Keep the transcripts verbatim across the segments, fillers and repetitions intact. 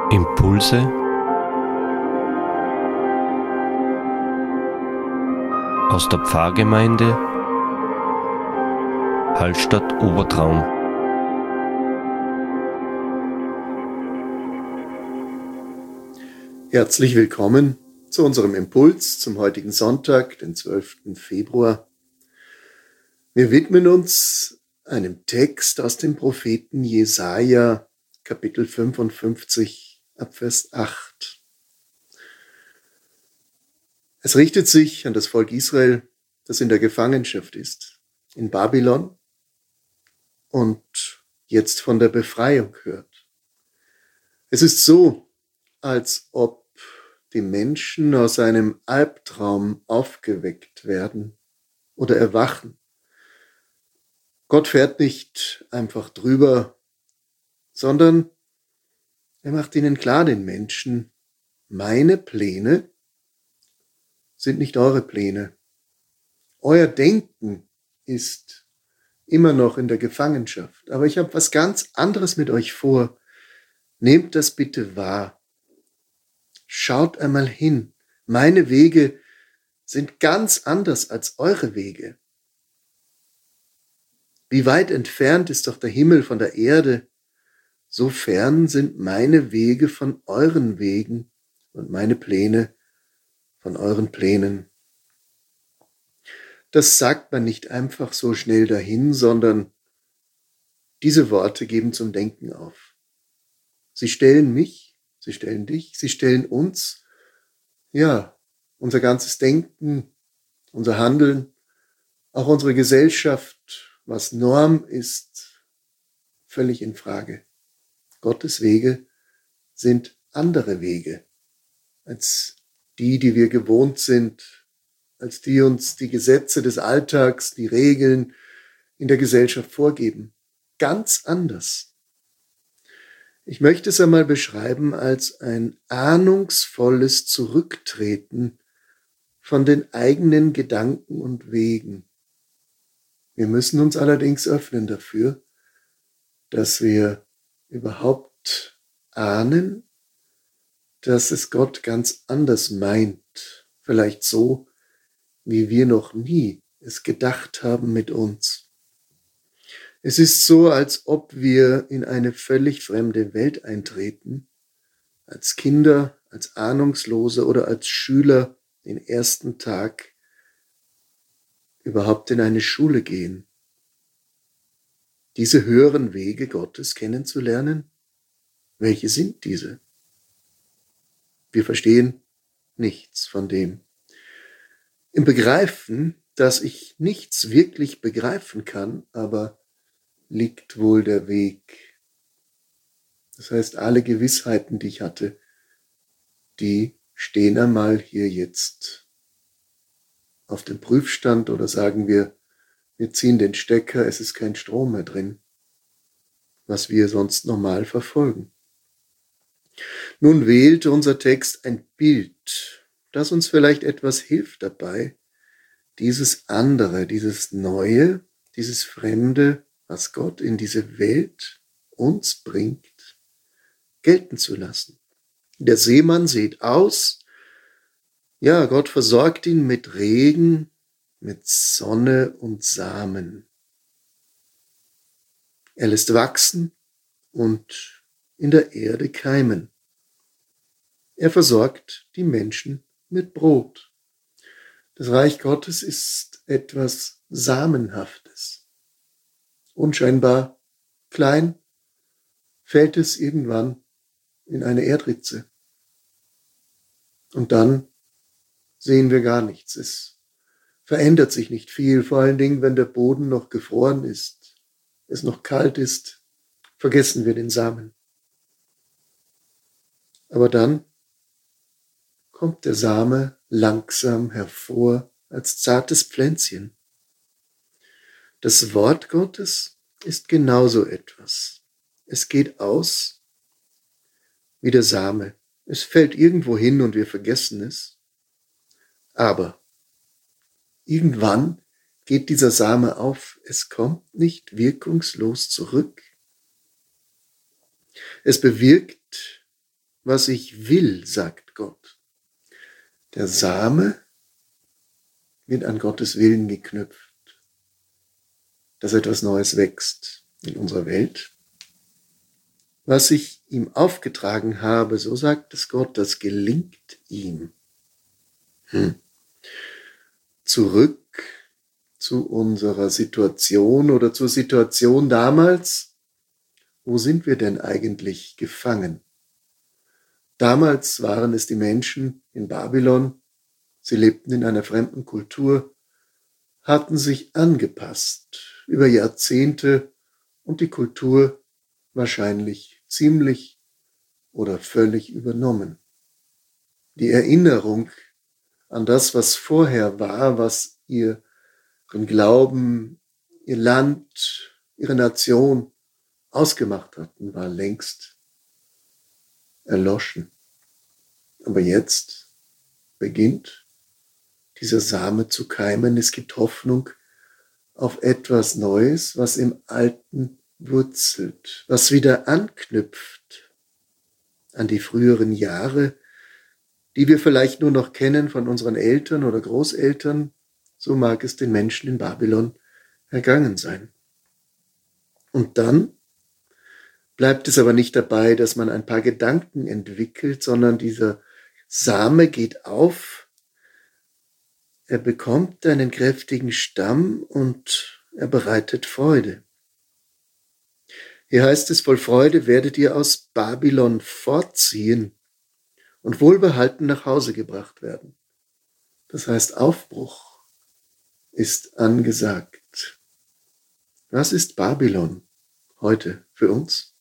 Impulse aus der Pfarrgemeinde Hallstatt Obertraum. Herzlich willkommen zu unserem Impuls zum heutigen Sonntag, den zwölften Februar. Wir widmen uns einem Text aus dem Propheten Jesaja, Kapitel fünfundfünfzig, ab Vers acht. Es richtet sich an das Volk Israel, das in der Gefangenschaft ist, in Babylon und jetzt von der Befreiung hört. Es ist so, als ob die Menschen aus einem Albtraum aufgeweckt werden oder erwachen. Gott fährt nicht einfach drüber, sondern er macht ihnen klar, den Menschen, meine Pläne sind nicht eure Pläne. Euer Denken ist immer noch in der Gefangenschaft, aber ich habe was ganz anderes mit euch vor. Nehmt das bitte wahr. Schaut einmal hin. Meine Wege sind ganz anders als eure Wege. Wie weit entfernt ist doch der Himmel von der Erde? So fern sind meine Wege von euren Wegen und meine Pläne von euren Plänen. Das sagt man nicht einfach so schnell dahin, sondern diese Worte geben zum Denken auf. Sie stellen mich, sie stellen dich, sie stellen uns, ja, unser ganzes Denken, unser Handeln, auch unsere Gesellschaft, was Norm ist, völlig in Frage. Gottes Wege sind andere Wege als die, die wir gewohnt sind, als die uns die Gesetze des Alltags, die Regeln in der Gesellschaft vorgeben. Ganz anders. Ich möchte es einmal beschreiben als ein ahnungsvolles Zurücktreten von den eigenen Gedanken und Wegen. Wir müssen uns allerdings öffnen dafür, dass wir überhaupt ahnen, dass es Gott ganz anders meint, vielleicht so, wie wir noch nie es gedacht haben mit uns. Es ist so, als ob wir in eine völlig fremde Welt eintreten, als Kinder, als Ahnungslose oder als Schüler den ersten Tag überhaupt in eine Schule gehen. Diese höheren Wege Gottes kennenzulernen, welche sind diese? Wir verstehen nichts von dem. Im Begreifen, dass ich nichts wirklich begreifen kann, aber liegt wohl der Weg. Das heißt, alle Gewissheiten, die ich hatte, die stehen einmal hier jetzt auf dem Prüfstand, oder sagen wir, wir ziehen den Stecker, es ist kein Strom mehr drin, was wir sonst normal verfolgen. Nun wählte unser Text ein Bild, das uns vielleicht etwas hilft dabei, dieses andere, dieses Neue, dieses Fremde, was Gott in diese Welt uns bringt, gelten zu lassen. Der Seemann sät aus, ja, Gott versorgt ihn mit Regen, mit Sonne und Samen. Er lässt wachsen und in der Erde keimen. Er versorgt die Menschen mit Brot. Das Reich Gottes ist etwas Samenhaftes. Unscheinbar klein fällt es irgendwann in eine Erdritze. Und dann sehen wir gar nichts. Es verändert sich nicht viel, vor allen Dingen, wenn der Boden noch gefroren ist, es noch kalt ist, vergessen wir den Samen. Aber dann kommt der Same langsam hervor als zartes Pflänzchen. Das Wort Gottes ist genauso etwas. Es geht aus wie der Same. Es fällt irgendwo hin und wir vergessen es. Aber irgendwann geht dieser Same auf. Es kommt nicht wirkungslos zurück. Es bewirkt was ich will, sagt Gott. Der Same wird an Gottes Willen geknüpft, dass etwas Neues wächst in unserer Welt. Was ich ihm aufgetragen habe, so sagt es Gott, das gelingt ihm. Hm. Zurück zu unserer Situation oder zur Situation damals. Wo sind wir denn eigentlich gefangen? Damals waren es die Menschen in Babylon. Sie lebten in einer fremden Kultur, hatten sich angepasst über Jahrzehnte und die Kultur wahrscheinlich ziemlich oder völlig übernommen. Die Erinnerung an das, was vorher war, was ihren Glauben, ihr Land, ihre Nation ausgemacht hatten, war längst erloschen. Aber jetzt beginnt dieser Same zu keimen. Es gibt Hoffnung auf etwas Neues, was im Alten wurzelt, was wieder anknüpft an die früheren Jahre, die wir vielleicht nur noch kennen von unseren Eltern oder Großeltern. So mag es den Menschen in Babylon ergangen sein. Und dann bleibt es aber nicht dabei, dass man ein paar Gedanken entwickelt, sondern dieser Same geht auf, er bekommt einen kräftigen Stamm und er bereitet Freude. Hier heißt es, voll Freude werdet ihr aus Babylon fortziehen und wohlbehalten nach Hause gebracht werden. Das heißt, Aufbruch ist angesagt. Was ist Babylon heute für uns?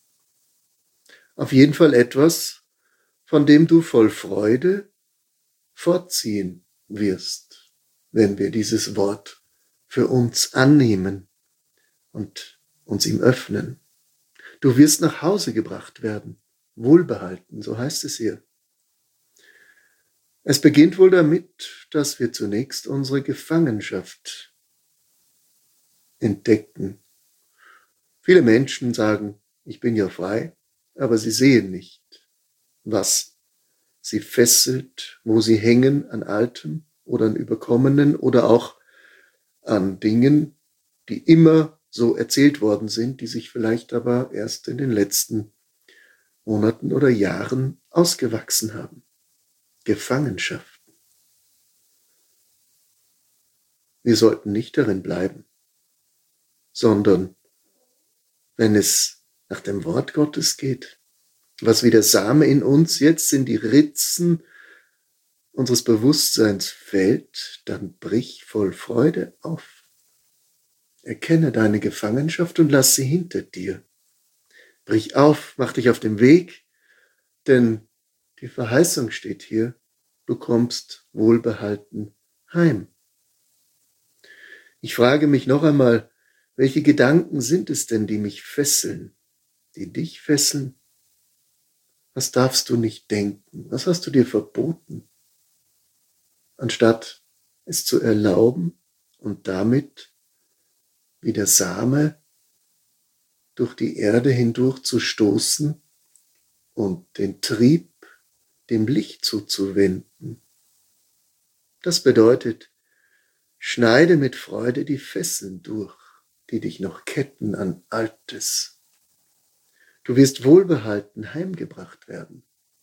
Auf jeden Fall etwas, von dem du voll Freude fortziehen wirst, wenn wir dieses Wort für uns annehmen und uns ihm öffnen. Du wirst nach Hause gebracht werden, wohlbehalten, so heißt es hier. Es beginnt wohl damit, dass wir zunächst unsere Gefangenschaft entdecken. Viele Menschen sagen, ich bin ja frei, aber sie sehen nicht, was sie fesselt, wo sie hängen an Altem oder an Überkommenen oder auch an Dingen, die immer so erzählt worden sind, die sich vielleicht aber erst in den letzten Monaten oder Jahren ausgewachsen haben. Gefangenschaften. Wir sollten nicht darin bleiben, sondern wenn es nach dem Wort Gottes geht, was wie der Same in uns jetzt in die Ritzen unseres Bewusstseins fällt, dann brich voll Freude auf. Erkenne deine Gefangenschaft und lass sie hinter dir. Brich auf, mach dich auf den Weg, denn die Verheißung steht hier, du kommst wohlbehalten heim. Ich frage mich noch einmal, welche Gedanken sind es denn, die mich fesseln, die dich fesseln? Was darfst du nicht denken? Was hast du dir verboten? Anstatt es zu erlauben und damit wie der Same durch die Erde hindurch zu stoßen und den Trieb dem Licht zuzuwenden. Das bedeutet, schneide mit Freude die Fesseln durch, die dich noch ketten an Altes. Du wirst wohlbehalten heimgebracht werden.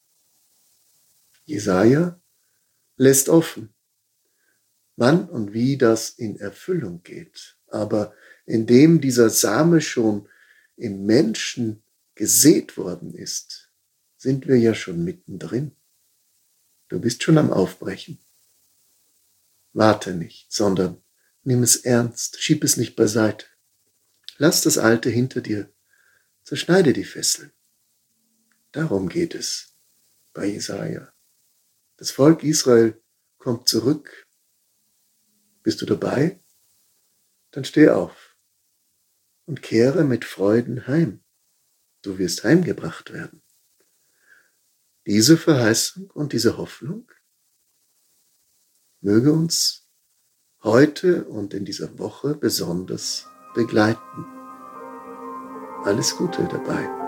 Jesaja lässt offen, wann und wie das in Erfüllung geht. Aber indem dieser Same schon im Menschen gesät worden ist, sind wir ja schon mittendrin. Du bist schon am Aufbrechen. Warte nicht, sondern nimm es ernst, schieb es nicht beiseite. Lass das Alte hinter dir, zerschneide die Fesseln. Darum geht es bei Jesaja. Das Volk Israel kommt zurück. Bist du dabei? Dann steh auf und kehre mit Freuden heim. Du wirst heimgebracht werden. Diese Verheißung und diese Hoffnung möge uns heute und in dieser Woche besonders begleiten. Alles Gute dabei.